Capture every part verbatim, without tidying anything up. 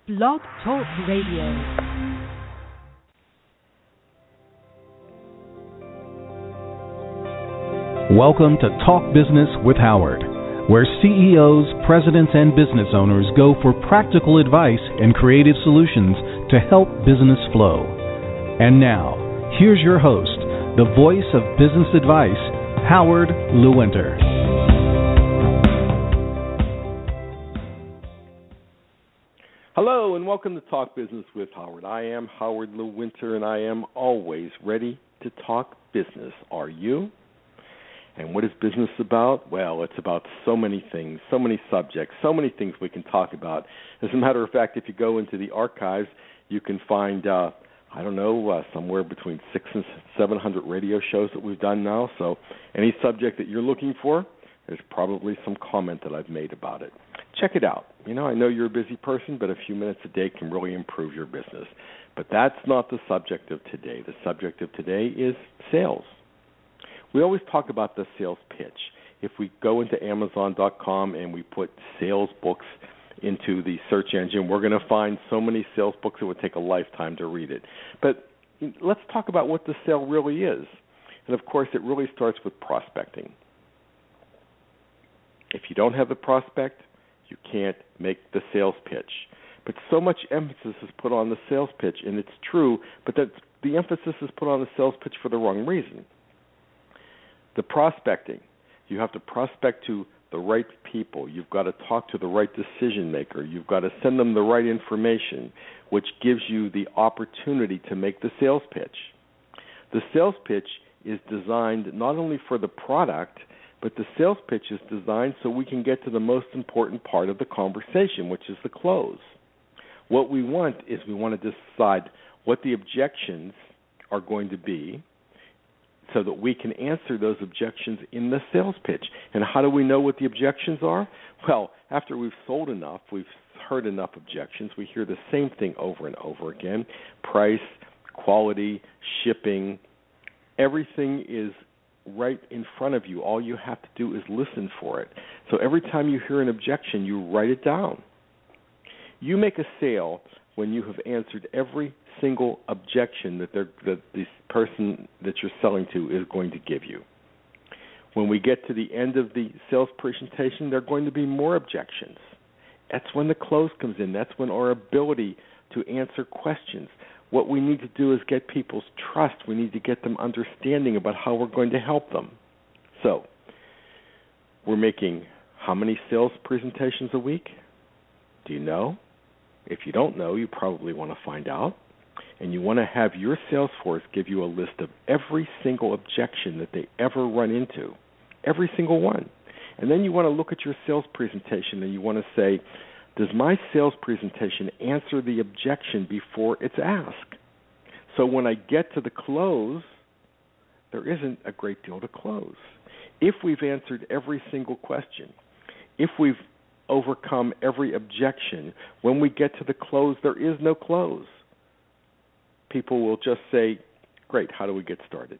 Blog Talk Radio. Welcome to Talk Business with Howard, where C E Os, presidents, and business owners go for practical advice and creative solutions to help business flow. And now, here's your host, the voice of business advice, Howard Lewinter. Hello, and welcome to Talk Business with Howard. I am Howard Lewinter, and I am always ready to talk business. Are you? And what is business about? Well, it's about so many things, so many subjects, so many things we can talk about. As a matter of fact, if you go into the archives, you can find, uh, I don't know, uh, somewhere between six and seven hundred radio shows that we've done now. So any subject that you're looking for, there's probably some comment that I've made about it. Check it out. You know, I know you're a busy person, but a few minutes a day can really improve your business. But that's not the subject of today. The subject of today is sales. We always talk about the sales pitch. If we go into Amazon dot com and we put sales books into the search engine, we're going to find so many sales books it would take a lifetime to read it. But let's talk about what the sale really is. And, of course, it really starts with prospecting. If you don't have the prospect, you can't make the sales pitch. But so much emphasis is put on the sales pitch, and it's true, but that the emphasis is put on the sales pitch for the wrong reason. The prospecting, you have to prospect to the right people. You've got to talk to the right decision maker. You've got to send them the right information, which gives you the opportunity to make the sales pitch. The sales pitch is designed not only for the product, but the sales pitch is designed so we can get to the most important part of the conversation, which is the close. What we want is we want to decide what the objections are going to be so that we can answer those objections in the sales pitch. And how do we know what the objections are? Well, after we've sold enough, we've heard enough objections, we hear the same thing over and over again. Price, quality, shipping, everything is right in front of you. All you have to do is listen for it. So every time you hear an objection, you write it down. You make a sale when you have answered every single objection that, that this person that you're selling to is going to give you. When we get to the end of the sales presentation, there are going to be more objections. That's when the close comes in. That's when our ability to answer questions. What we need to do is get people's trust. We need to get them understanding about how we're going to help them. So, we're making how many sales presentations a week? Do you know? If you don't know, you probably want to find out. And you want to have your sales force give you a list of every single objection that they ever run into, every single one. And then you want to look at your sales presentation and you want to say, does my sales presentation answer the objection before it's asked? So when I get to the close, there isn't a great deal to close. If we've answered every single question, if we've overcome every objection, when we get to the close, there is no close. People will just say, great, how do we get started?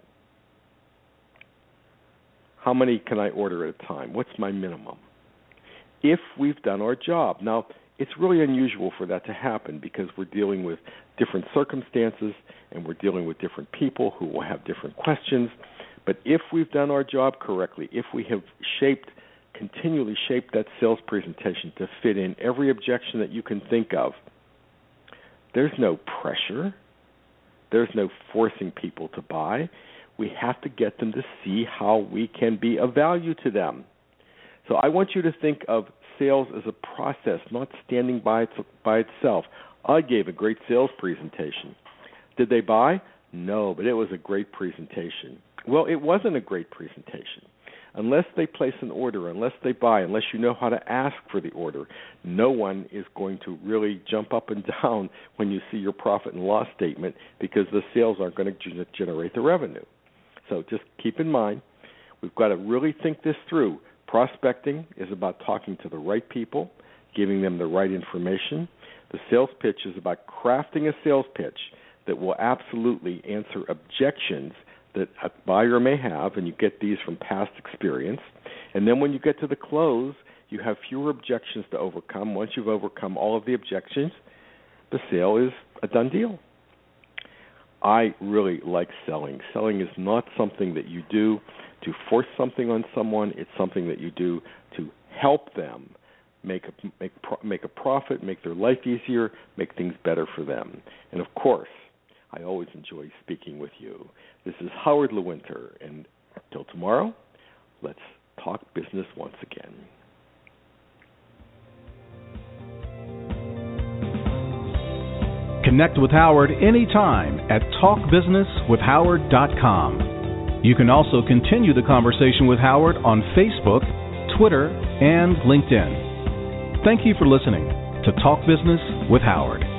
How many can I order at a time? What's my minimum? If we've done our job. Now, it's really unusual for that to happen because we're dealing with different circumstances and we're dealing with different people who will have different questions. But if we've done our job correctly, if we have shaped, continually shaped that sales presentation to fit in every objection that you can think of, there's no pressure. There's no forcing people to buy. We have to get them to see how we can be of value to them. So I want you to think of sales as a process, not standing by it, by itself. I gave a great sales presentation. Did they buy? No, but it was a great presentation. Well, it wasn't a great presentation. Unless they place an order, unless they buy, unless you know how to ask for the order, no one is going to really jump up and down when you see your profit and loss statement because the sales aren't going to generate the revenue. So just keep in mind, we've got to really think this through. Prospecting is about talking to the right people, giving them the right information. The sales pitch is about crafting a sales pitch that will absolutely answer objections that a buyer may have, and you get these from past experience. And then when you get to the close, you have fewer objections to overcome. Once you've overcome all of the objections, the sale is a done deal. I really like selling. Selling is not something that you do to force something on someone. It's something that you do to help them make a, make, make a profit, make their life easier, make things better for them. And, of course, I always enjoy speaking with you. This is Howard Lewinter, and till tomorrow, let's talk business once again. Connect with Howard anytime at talk business with howard dot com. You can also continue the conversation with Howard on Facebook, Twitter, and LinkedIn. Thank you for listening to Talk Business with Howard.